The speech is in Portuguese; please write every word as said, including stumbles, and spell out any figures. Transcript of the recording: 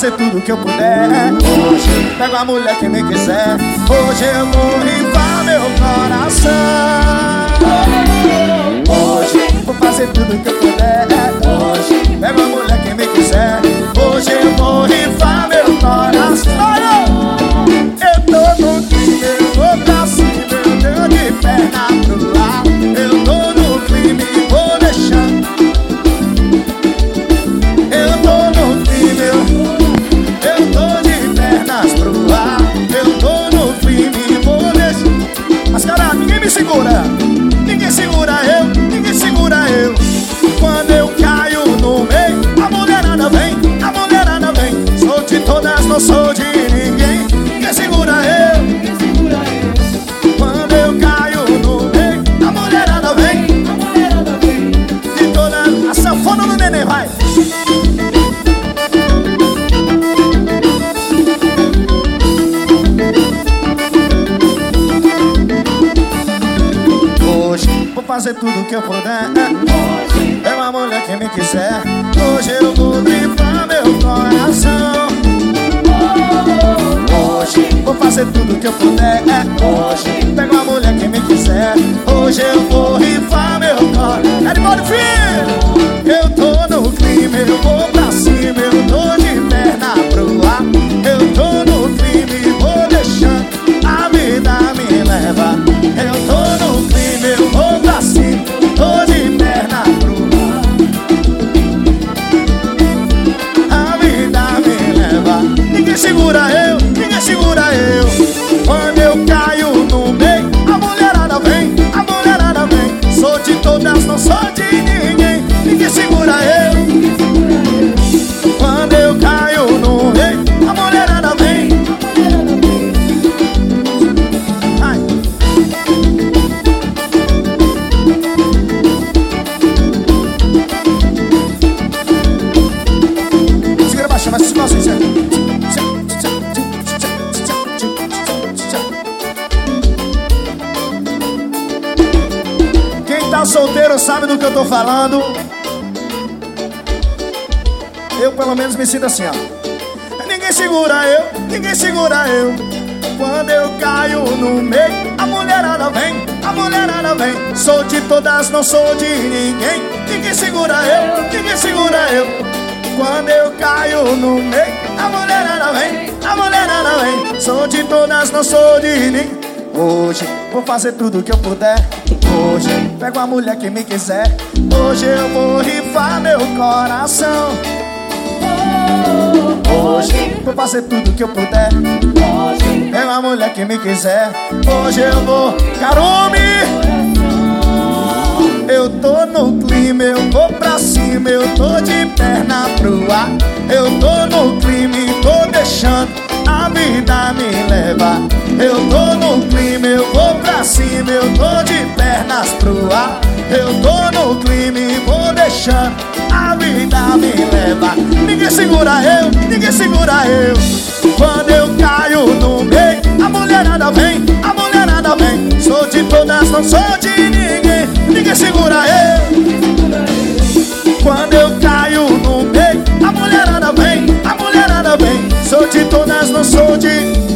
fazer tudo que eu puder. Hoje pego a mulher que me quiser. Hoje eu vou rifar meu coração. Hoje vou fazer tudo que eu puder. Hoje pego a mulher que me quiser. Hoje eu vou rifar meu coração. Eu tô no clima, eu vou pra cima, eu tô de perna pro ar. Eu tô no clima e vou deixando. Eu tô no clima, eu, eu tô de pernas pro ar. Eu tô no clima e vou deixando. Mas cara, ninguém me segura. Ninguém segura eu, ninguém segura eu. Quando eu caio no meio, a mulherada vem, a mulherada vem. Sou de todas, não sou de ninguém. Ninguém segura eu, ninguém segura eu. Quando eu caio no meio, a mulherada vem, a mulherada vem. De todas, a sanfona do neném vai. Hoje vou fazer tudo que eu puder. Hoje é uma mulher que me quiser. Hoje eu vou rifar meu coração. Hoje vou fazer tudo que eu puder. Hoje pego a mulher que me quiser. Hoje eu vou rifar meu coração. É de modo filho. Eu tô no clima, eu vou pra cima. Eu tô de perna pro ar. Eu tô no clima e vou deixando a vida me levar. Eu tô no clima, eu vou pra cima. Tô de perna pro ar. A vida me leva. Ninguém segura eu, ninguém segura eu. Quando eu caio no meio, a mulherada vem, a mulherada vem. Sou de todas, não sou de ninguém. Ninguém segura eu. Quando eu caio no meio, a mulherada vem, a mulherada vem. Ai. Segura baixo, vai se assim, certo? Quem tá solteiro sabe do que eu tô falando. Eu pelo menos me sinto assim, ó. Ninguém segura eu, ninguém segura eu. Quando eu caio no meio, a mulherada vem, a mulherada vem. Sou de todas, não sou de ninguém. Ninguém segura eu, ninguém segura eu. Quando eu caio no meio, a mulherada vem, a mulherada vem. Sou de todas, não sou de ninguém. Hoje vou fazer tudo que eu puder. Hoje pego a mulher que me quiser. Hoje eu vou rifar meu coração. Hoje vou fazer tudo que eu puder. Hoje pego a mulher que me quiser. Hoje eu vou, Carume. Eu tô no clima, eu vou pra cima. Eu tô de perna pro ar. Eu tô no clima e tô deixando a vida me levar. Eu tô no clima, eu vou pra cima. Eu tô de pernas pro ar. Eu tô no clima e vou deixando a vida me levar. Ninguém segura eu, ninguém segura eu. Quando eu caio no meio, a mulherada vem, a mulherada vem. Sou de todas, não sou de ninguém. Ninguém segura eu. Quando eu caio no meio, a mulherada vem, a mulherada vem. Sou de todas, não sou de